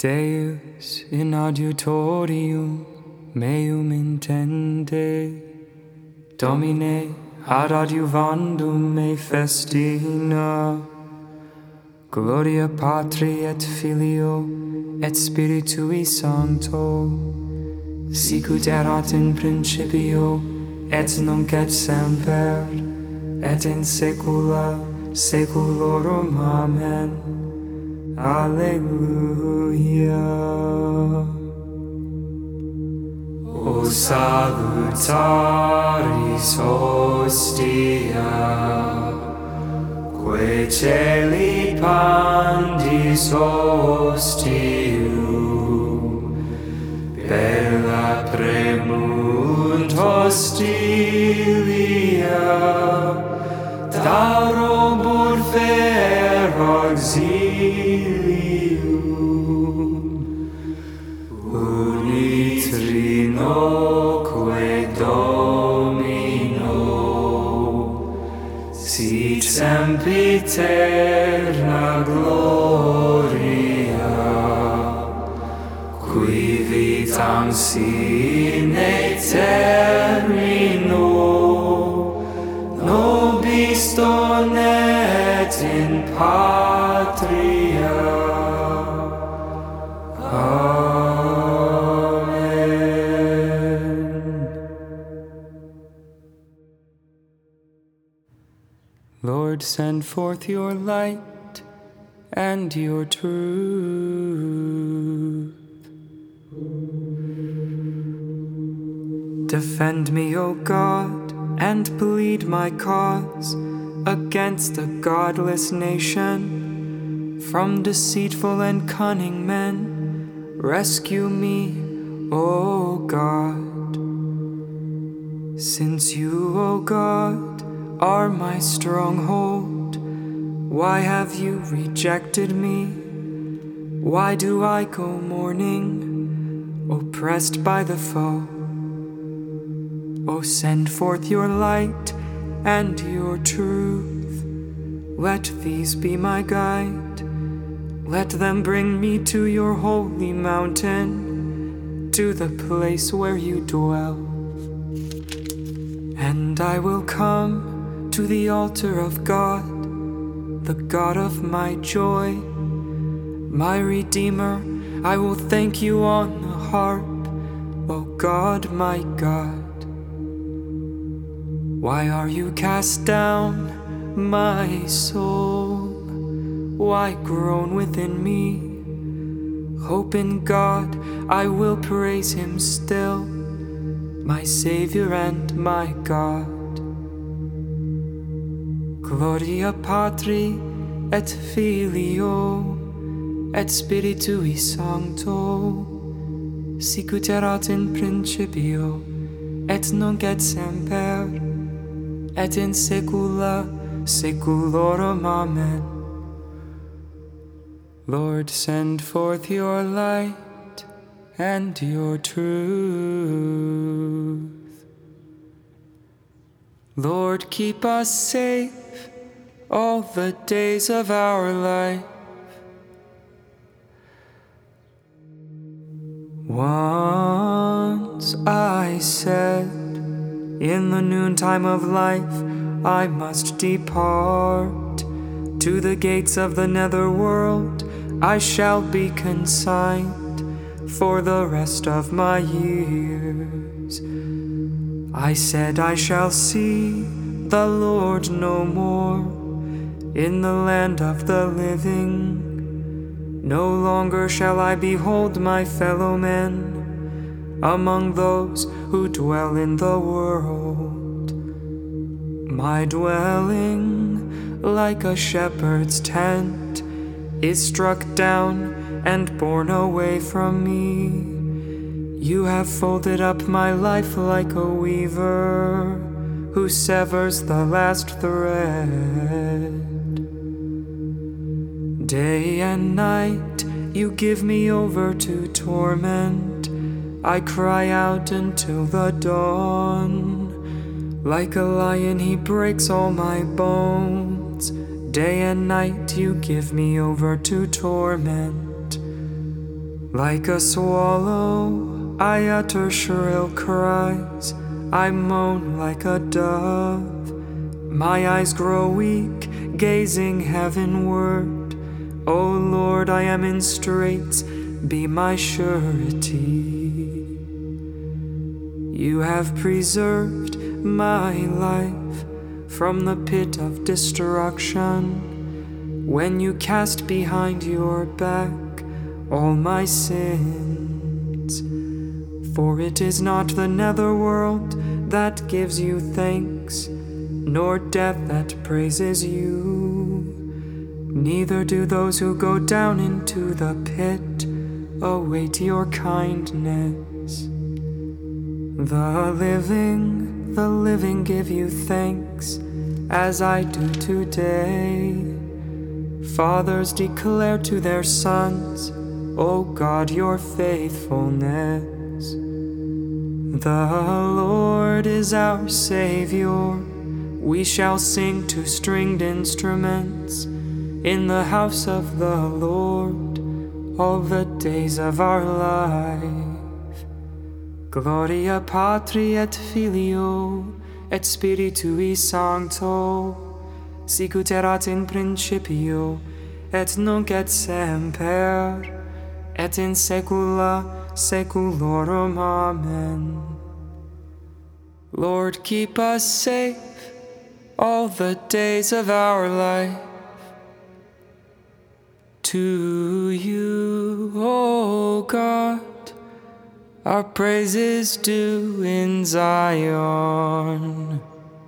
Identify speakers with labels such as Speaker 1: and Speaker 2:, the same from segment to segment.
Speaker 1: Deus in adiutorium meum intende, Domine ad adiuvandum me festina, Gloria Patri et Filio et Spiritui Sancto, sicut erat in principio et nunc et semper et in saecula saeculorum. Amen. Alleluia. O salutaris hostia, quae celi pandis hostium, bella premunt hostilia, darobur fer auxilium, unitrinoque Domino, sit sempiterna gloria, qui vitam sine termino nobis donet in patria. Lord, send forth your light and your truth. Defend me, O God, and plead my cause against a godless nation. From deceitful and cunning men, rescue me, O God. Since you, O God, are my stronghold, why have you rejected me? Why do I go mourning, oppressed by the foe? O send forth your light and your truth. Let these be my guide. Let them bring me to your holy mountain, to the place where you dwell. And I will come to the altar of God, the God of my joy, my Redeemer. I will thank you on the harp, O God, my God. Why are you cast down, my soul? Why groan within me? Hope in God, I will praise him still, my Savior and my God. Gloria Patri et Filio et Spiritui Sancto, sicut erat in principio et nunc et semper et in saecula saeculorum. Amen. Lord, send forth your light and your truth. Lord, keep us safe all the days of our life. Once I said, in the noontime of life I must depart. To the gates of the netherworld I shall be consigned for the rest of my years. I said I shall see the Lord no more in the land of the living. No longer shall I behold my fellow men among those who dwell in the world. My dwelling, like a shepherd's tent, is struck down and borne away from me. You have folded up my life like a weaver who severs the last thread. Day and night you give me over to torment. I cry out until the dawn. Like a lion he breaks all my bones. Day and night you give me over to torment. Like a swallow, I utter shrill cries, I moan like a dove. My eyes grow weak, gazing heavenward. O Lord, I am in straits, be my surety. You have preserved my life from the pit of destruction, when you cast behind your back all my sins. For it is not the netherworld that gives you thanks, nor death that praises you. Neither do those who go down into the pit await your kindness. The living give you thanks, as I do today. Fathers declare to their sons, O God, your faithfulness. The Lord is our Savior. We shall sing to stringed instruments in the house of the Lord all the days of our life. Gloria Patri et Filio et Spiritui Sancto, sicut erat in principio et nunc et semper et in saecula saeculorum. Amen. Lord, keep us safe all the days of our life. To you, O God, our praise is due in Zion.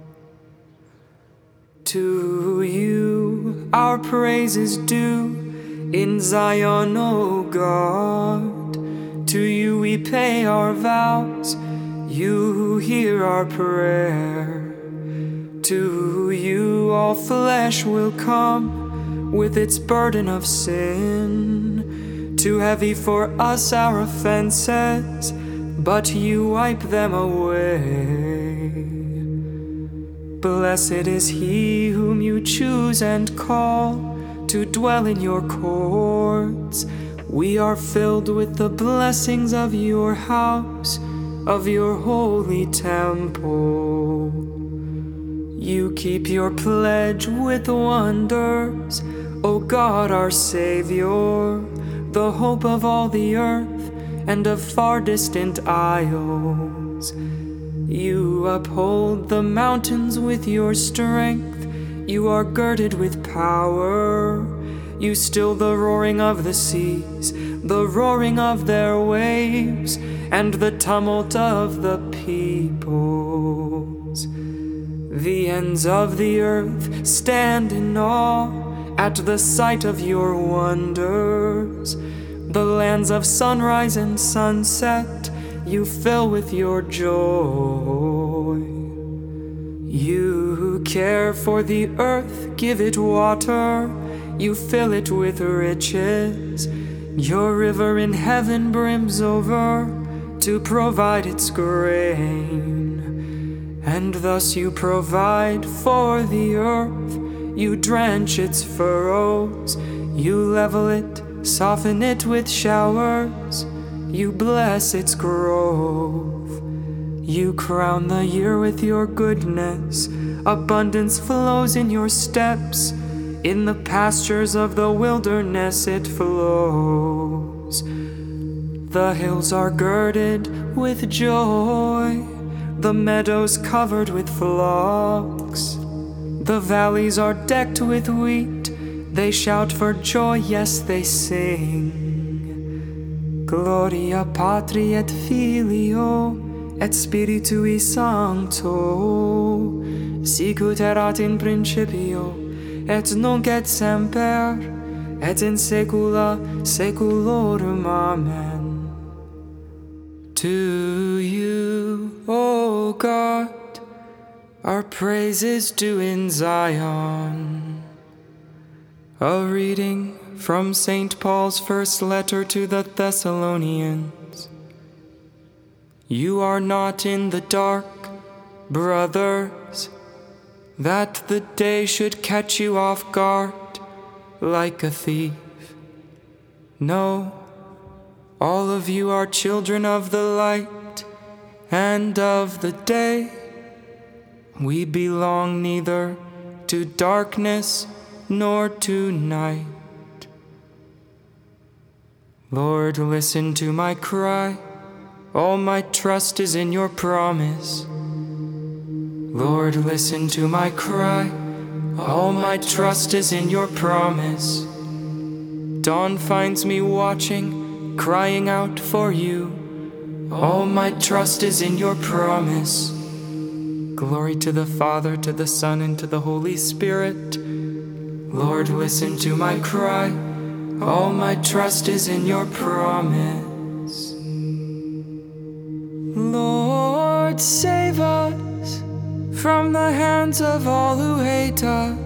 Speaker 1: To you, our praise is due in Zion, O God. To you we pay our vows, you hear our prayer. To you all flesh will come with its burden of sin. Too heavy for us our offenses, but you wipe them away. Blessed is he whom you choose and call to dwell in your courts. We are filled with the blessings of your house, of your holy temple. You keep your pledge with wonders, O God our Savior, the hope of all the earth and of far distant isles. You uphold the mountains with your strength, you are girded with power. You still the roaring of the seas, the roaring of their waves, and the tumult of the peoples. The ends of the earth stand in awe at the sight of your wonders. The lands of sunrise and sunset you fill with your joy. You care for the earth, give it water, you fill it with riches. Your river in heaven brims over to provide its grain. And thus you provide for the earth, you drench its furrows, you level it, soften it with showers, you bless its growth. You crown the year with your goodness, abundance flows in your steps. In the pastures of the wilderness it flows. The hills are girded with joy, the meadows covered with flocks. The valleys are decked with wheat, they shout for joy, yes, they sing. Gloria Patri et Filio et Spiritui Sancto, sicut erat in principio et nunc et semper et in saecula saeculorum. Amen. To you, O God, our praise is due in Zion. A reading from St. Paul's first letter to the Thessalonians. You are not in the dark, brothers, that the day should catch you off guard like a thief. No, All of you are children of the light and of the day. We belong neither to darkness nor to night. Lord, listen to my cry. All my trust is in your promise. Lord, listen to my cry. All my trust is in your promise. Dawn finds me watching, crying out for you. All my trust is in your promise. Glory to the Father, to the Son, and to the Holy Spirit. Lord, listen to my cry. All my trust is in your promise. Lord, save us from the hands of all who hate us.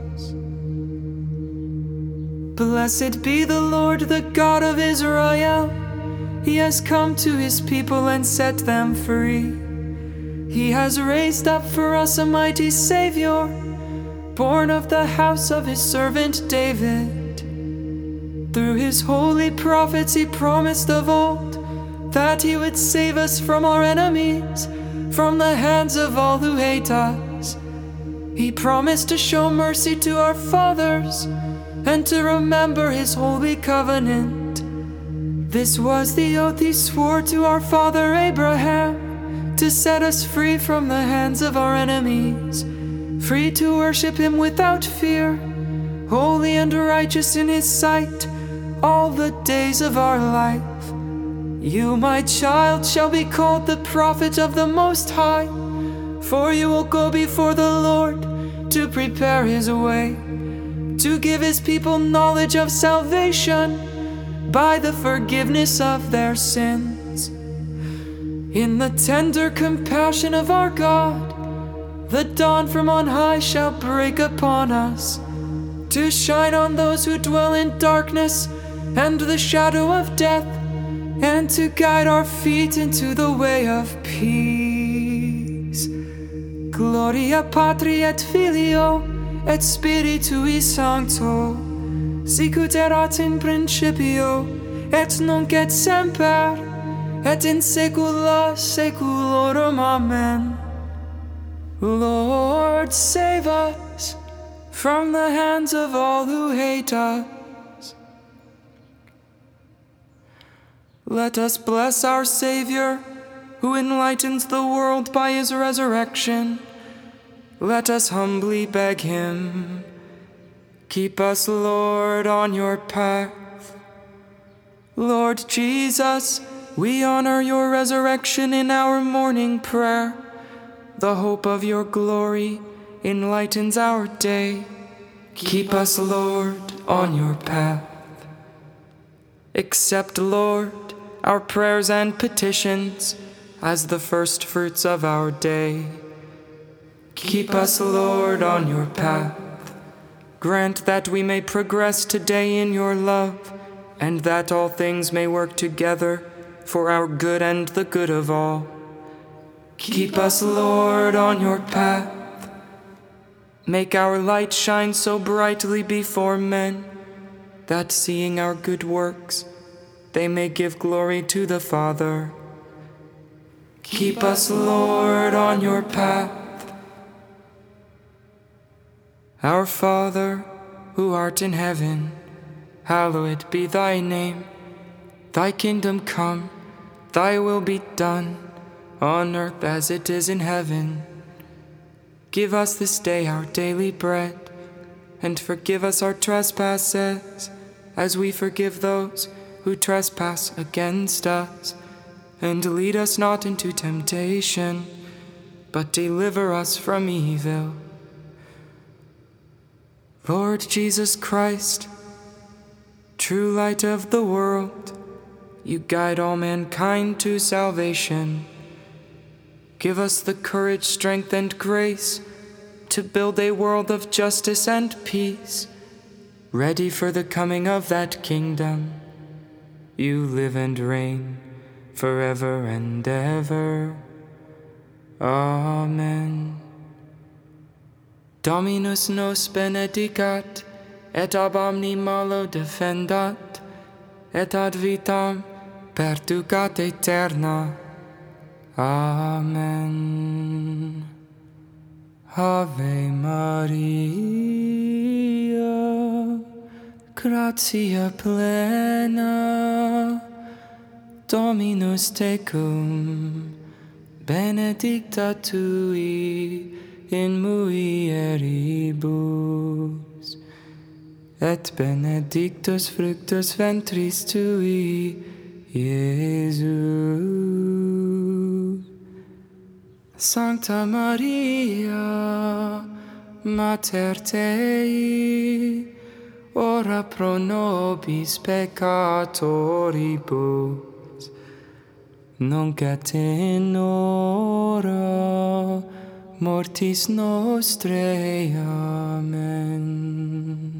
Speaker 1: Blessed be the Lord, the God of Israel. He has come to his people and set them free. He has raised up for us a mighty Savior, born of the house of his servant David. Through his holy prophets he promised of old that he would save us from our enemies, from the hands of all who hate us. He promised to show mercy to our fathers and to remember his holy covenant. This was the oath he swore to our father Abraham, to set us free from the hands of our enemies, free to worship him without fear, holy and righteous in his sight, all the days of our life. You, my child, shall be called the prophet of the Most High, for you will go before the Lord to prepare his way, to give his people knowledge of salvation by the forgiveness of their sins. In the tender compassion of our God, the dawn from on high shall break upon us, to shine on those who dwell in darkness and the shadow of death, and to guide our feet into the way of peace. Gloria Patri et Filio et Spiritui Sancto, sicut erat in principio, et nunc et semper, et in saecula saeculorum. Amen. Lord, save us from the hands of all who hate us. Let us bless our Savior, who enlightens the world by his resurrection. Let us humbly beg him, keep us, Lord, on your path. Lord Jesus, we honor your resurrection in our morning prayer. The hope of your glory enlightens our day. Keep us, Lord, on your path. Accept, Lord, our prayers and petitions as the first fruits of our day. Keep us, Lord, on your path. Grant that we may progress today in your love, and that all things may work together for our good and the good of all. Keep us, Lord, on your path. Make our light shine so brightly before men, that seeing our good works, they may give glory to the Father. Keep us, Lord, on your path. Our Father, who art in heaven, hallowed be thy name. Thy kingdom come, thy will be done, on earth as it is in heaven. Give us this day our daily bread, and forgive us our trespasses, as we forgive those who trespass against us. And lead us not into temptation, but deliver us from evil. Lord Jesus Christ, true light of the world, you guide all mankind to salvation. Give us the courage, strength, and grace to build a world of justice and peace, ready for the coming of that kingdom. You live and reign forever and ever. Amen. Dominus nos benedicat, et ab omni malo defendat, et ad vitam perducat eterna. Amen. Ave Maria, gratia plena, Dominus tecum, benedicta tui in mulieribus, et benedictus fructus ventris tui, Iesus. Sancta Maria, Mater Dei, ora pro nobis peccatoribus, nunc et in hora mortis nostrae. Amen.